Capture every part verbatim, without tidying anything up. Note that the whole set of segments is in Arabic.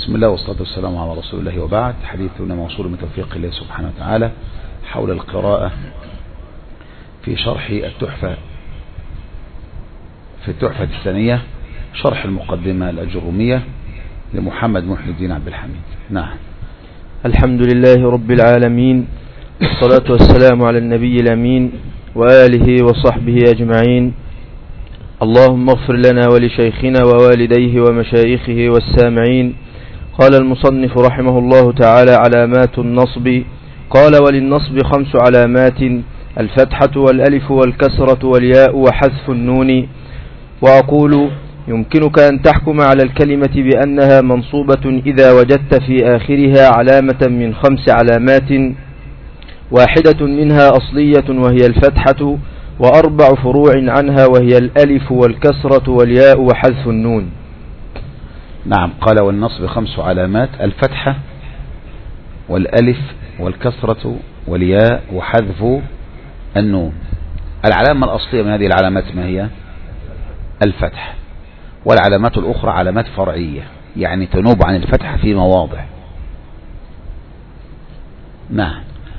بسم الله والصلاة والسلام على رسول الله، وبعد. حديثنا موصول من توفيق الله سبحانه وتعالى حول القراءة في شرح التحفة في التحفة الثانية، شرح المقدمة الأجرومية لمحمد محي الدين عبد الحميد. نعم. الحمد لله رب العالمين، والصلاة والسلام على النبي الأمين وآله وصحبه أجمعين. اللهم اغفر لنا ولشيخنا ووالديه ومشايخه والسامعين. قال المصنف رحمه الله تعالى: علامات النصب. قال: وللنصب خمس علامات: الفتحة والألف والكسرة والياء وحذف النون. وأقول: يمكنك أن تحكم على الكلمة بأنها منصوبة إذا وجدت في آخرها علامة من خمس علامات، واحدة منها أصلية وهي الفتحة، وأربع فروع عنها وهي الألف والكسرة والياء وحذف النون. نعم. قال: والنصب خمس علامات: الفتحة والألف والكسرة والياء وحذف النون. العلامة الأصلية من هذه العلامات ما هي؟ الفتح. والعلامات الأخرى علامات فرعية، يعني تنوب عن الفتحة في مواضع. نعم.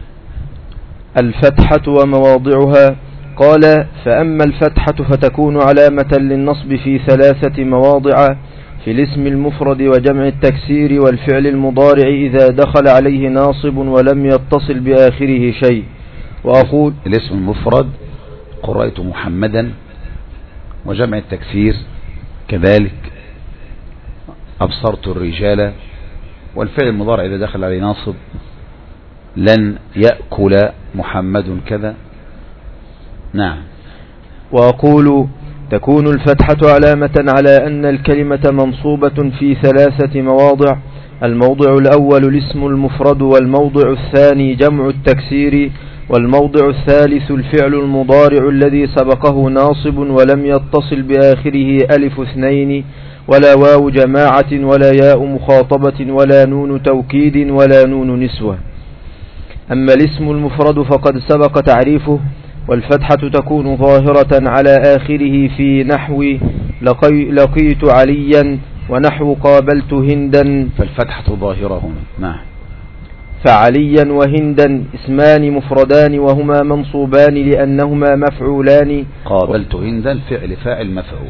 الفتحة ومواضعها. قال: فأما الفتحة فتكون علامة للنصب في ثلاثة مواضع: في الاسم المفرد وجمع التكسير والفعل المضارع إذا دخل عليه ناصب ولم يتصل بآخره شيء. وأقول: الاسم المفرد قرأت محمدا، وجمع التكسير كذلك أبصرت الرجال، والفعل المضارع إذا دخل عليه ناصب لن يأكل محمد كذا. نعم. وأقول: تكون الفتحة علامة على أن الكلمة منصوبة في ثلاثة مواضع: الموضع الأول الاسم المفرد، والموضع الثاني جمع التكسير، والموضع الثالث الفعل المضارع الذي سبقه ناصب ولم يتصل بآخره ألف اثنين ولا واو جماعة ولا ياء مخاطبة ولا نون توكيد ولا نون نسوة. أما الاسم المفرد فقد سبق تعريفه، والفتحة تكون ظاهرة على آخره في نحو لقي لقيت عليا ونحو قابلت هندا. فالفتحة ظاهرة هنا. نعم. فعليا وهندا اسمان مفردان وهما منصوبان لأنهما مفعولان. قابلت هندا فعل فاعل مفعول.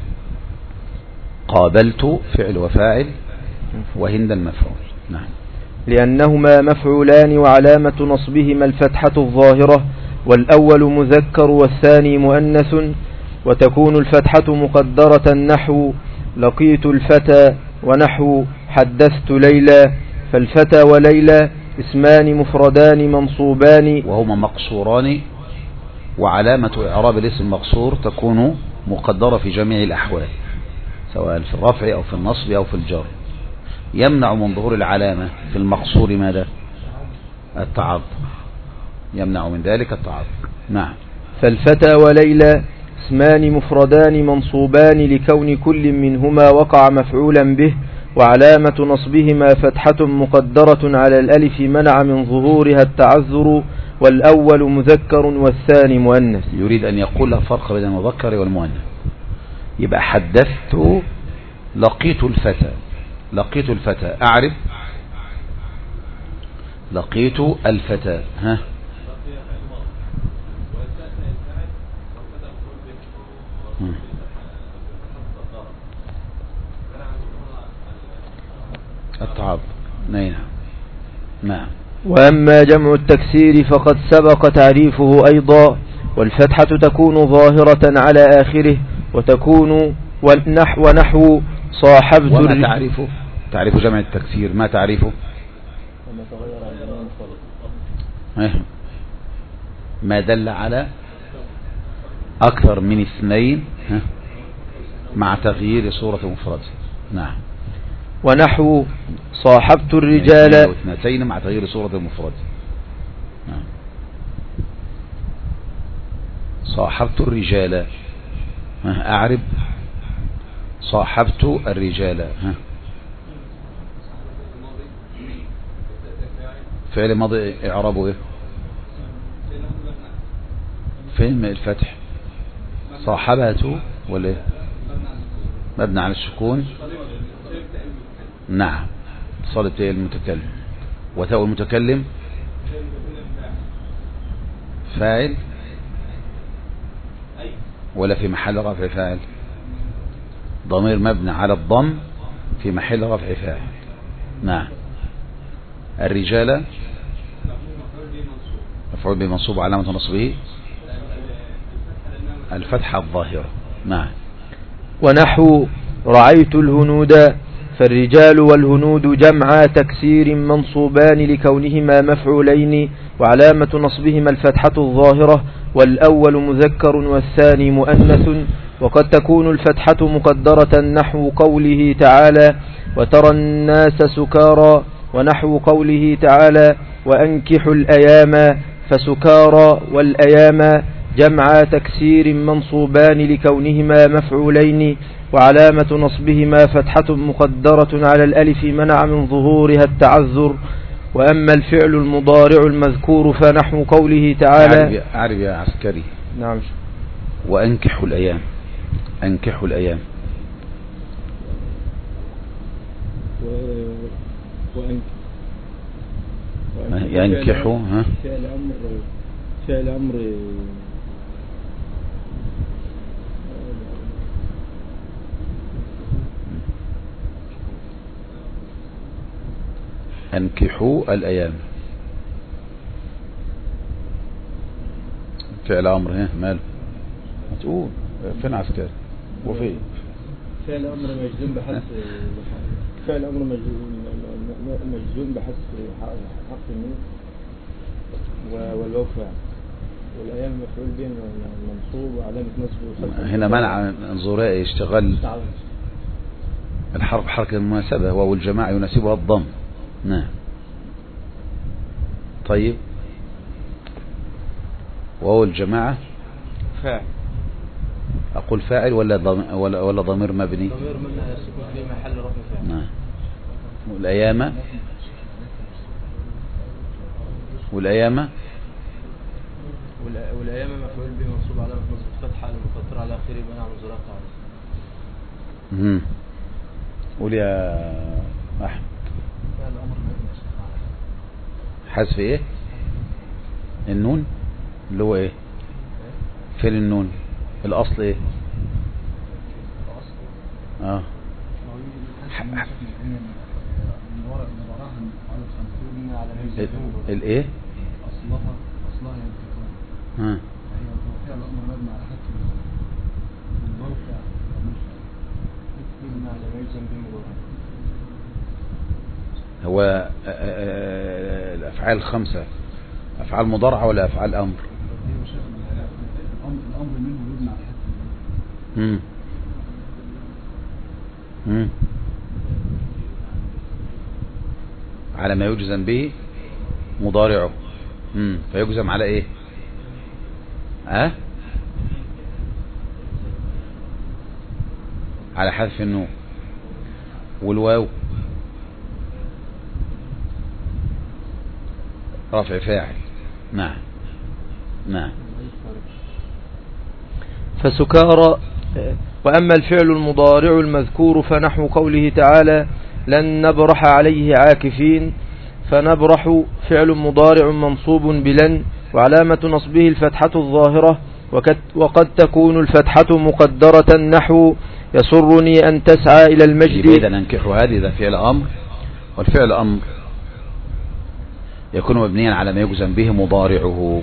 قابلت فعل وفاعل، وهندا مفعول. نعم. لأنهما مفعولان، وعلامة نصبهما الفتحة الظاهرة، والأول مذكر والثاني مؤنث. وتكون الفتحة مقدرة نحو لقيت الفتى ونحو حدثت ليلى. فالفتى وليلى اسمان مفردان منصوبان وهما مقصوران، وعلامة إعراب الاسم المقصور تكون مقدرة في جميع الأحوال، سواء في الرفع أو في النصب أو في الجر. يمنع من ظهور العلامة في المقصور ماذا؟ التعظم. يمنع من ذلك التعظم. نعم. فالفتى وليلى اسمان مفردان منصوبان لكون كل منهما وقع مفعولا به، وعلامة نصبهما فتحة مقدرة على الألف منع من ظهورها التعذر، والأول مذكر والثاني مؤنث. يريد أن يقول له فرق بين المذكر والمؤنث. يبقى حدثت لقيت الفتى، لقيت الفتى أعرف لقيت الفتى. ها التعظم. نعم. نعم. وأما جمع التكسير فقد سبق تعريفه أيضا، والفتحة تكون ظاهرة على آخره، وتكون ونحو, ونحو صاحبت. وما تعريفه؟ تعريف جمع التكسير ما تعريفه؟ ما دل على أكثر من اثنين مع تغيير صورة مفرد. نعم. ونحو صاحبت الرجال اثنتين مع تغيير صورة المفرد. نعم. صاحبت الرجال. أعرب صاحبت الرجال. ها. فعل ماضي إعرابه إيه؟ فين الفتح؟ صاحبته ولا إيه؟ مبني على السكون. نعم. اتصلت ايه المتكلم. وتاء المتكلم فاعل ولا في محل رفع فاعل؟ ضمير مبني على الضم في محل رفع فاعل. نعم. الرجال مفعول به منصوب علامة نصبه الفتحة الظاهرة. نعم. ونحو رعيت الهنود، فالرجال والهنود جمع تكسير منصوبان لكونهما مفعولين وعلامة نصبهما الفتحة الظاهرة، والأول مذكر والثاني مؤنث، وقد تكون الفتحة مقدرة نحو قوله تعالى وترى الناس سكارى، ونحو قوله تعالى وأنكحوا الأيام، فسكارى والأيام جمع تكسير منصوبان لكونهما مفعولين وعلامة نصبهما فتحة مقدرة على الألف منع من ظهورها التعذر. وأما الفعل المضارع المذكور فنحو قوله تعالى أعرف يا عسكري. نعم. وأنكحوا الأيام، أنكحوا الأيام ينكحوا ها فعل أمر فعل أمر أنكحوا الأيام فعل أمر. ها ماله تقول فين عسكري وفين فعل أمر مجزوم بحذف فعل أمر مجزوم بحذف حق النون والواو فاعل، والأيام مفعول به منصوب وعلامة نصبه هنا منع انظراء اشتغال الحرف حركة المناسبة واو الجماعة يناسبها الضم. نعم. طيب واو الجماعة فاعل، أقول فاعل ولا ضم ولا ولا ضمير مبني؟ ضمير مبني على السكون في محل رفع فاعل. نعم. والأيام والأيام والأيام مفعول به منصوب علامة نصب الفتحة المقدرة على آخره منع من ظهورها التعذر. امم قول يا أحمد. حذف ايه؟ النون اللي هو ايه؟ فين النون؟ الأصل ايه؟ اه الايه؟ أصلها أصلها ينتقل. ها هي فعل أمر مبني على حذف الظرف مبني على ما يلزم به مضارع. هو الأفعال الخمسة أفعال مضارعة ولا أفعال أمر؟ الأمر منه يبنى على حذف. امم امم على ما يجزم به مضارعه. امم فيجزم على ايه؟ ها أه؟ على حذف النون. والواو رفع فاعل. نعم نعم. فسكارى. وأما الفعل المضارع المذكور فنحو قوله تعالى لن نبرح عليه عاكفين، فنبرح فعل مضارع منصوب بلن وعلامة نصبه الفتحة الظاهرة، وقد تكون الفتحة مقدرة نحو يسرني أن تسعى إلى المجد. إذا ننكحوا هذه إذا فعل أمر، والفعل أمر يكون مبنيا على ما يجزم به مضارعه،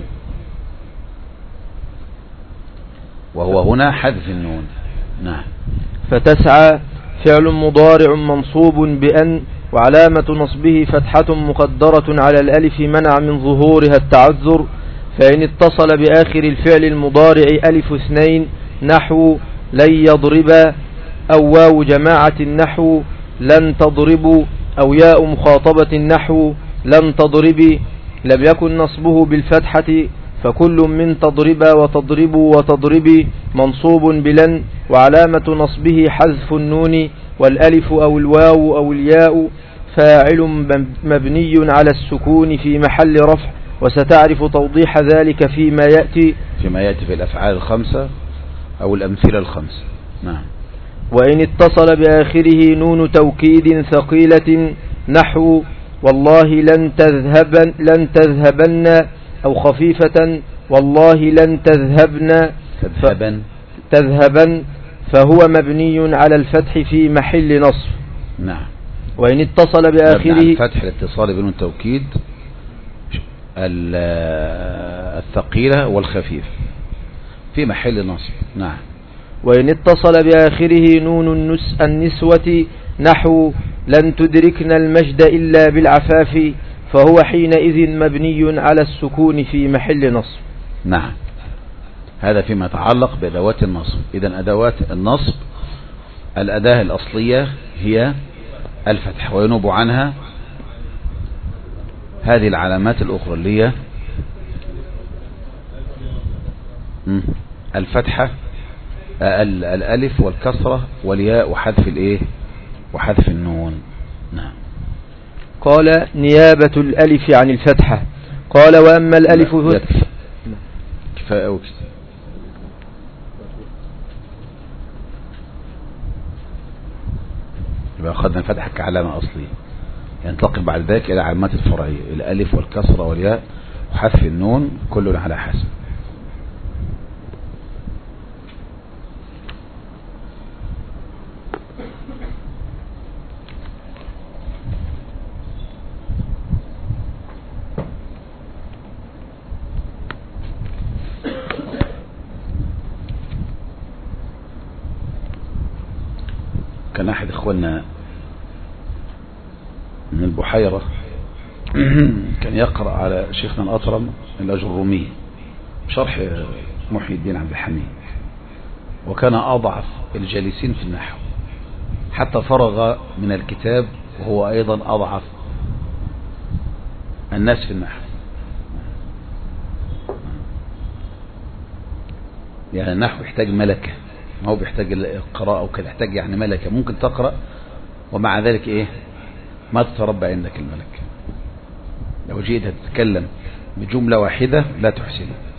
وهو هنا حذف النون. نعم. فتسعى فعل مضارع منصوب بأن وعلامة نصبه فتحة مقدرة على الألف منع من ظهورها التعذر، فإن اتصل بآخر الفعل المضارع ألف اثنين نحو لن يضرب، أو واو جماعة نحو لن تضرب، أو ياء مخاطبة نحو لن تضربي، لم يكن نصبه بالفتحة، فكل من تضرب وتضرب وتضربي منصوب بلن وعلامة نصبه حذف النون، والألف أو الواو أو الياء فاعل مبني على السكون في محل رفع، وستعرف توضيح ذلك فيما يأتي فيما يأتي في الأفعال الخمسة أو الأمثلة الخمسة. نعم. وإن اتصل بآخره نون توكيد ثقيلة نحو والله لن تذهبن لن تذهبن أو خفيفة والله لن تذهبن تذهبن تذهبن فهو مبني على الفتح في محل نصب. نعم. وإن اتصل بآخره فتح الاتصال بين التوكيد الثقيلة والخفيف في محل نصب. نعم. وإن اتصل بآخره نون النس النسوة نحو لن تدركنا المجد إلا بالعفاف فهو حينئذ مبني على السكون في محل نصب. نعم. هذا فيما يتعلق بأدوات النصب. إذن أدوات النصب الأداة الأصلية هي الفتح، وينوب عنها هذه العلامات الأخرى اللي هي الفتحة الألف والكسرة والياء وحذف الإيه وحذف النون. نعم. قال نيابة الألف عن الفتحة. قال وأما الألف كفاية أوي كده. يبقى أخذنا الفتحة كعلامة أصلية، ينتقل بعد ذلك إلى علامات الفرعية الألف والكسرة والياء وحذف النون كل على حسب. كان أحد إخواننا من البحيرة كان يقرأ على شيخنا الأطرم الأجرومي شرح محي الدين عبد الحميد، وكان أضعف الجالسين في النحو حتى فرغ من الكتاب وهو أيضا أضعف الناس في النحو. يعني النحو يحتاج ملكة، ما هو بيحتاج القراءة وكده، يحتاج يعني ملكة ممكن تقرأ ومع ذلك إيه ما تتربى عندك الملكة. لو جيت تتكلم بجملة واحدة لا تحسنها.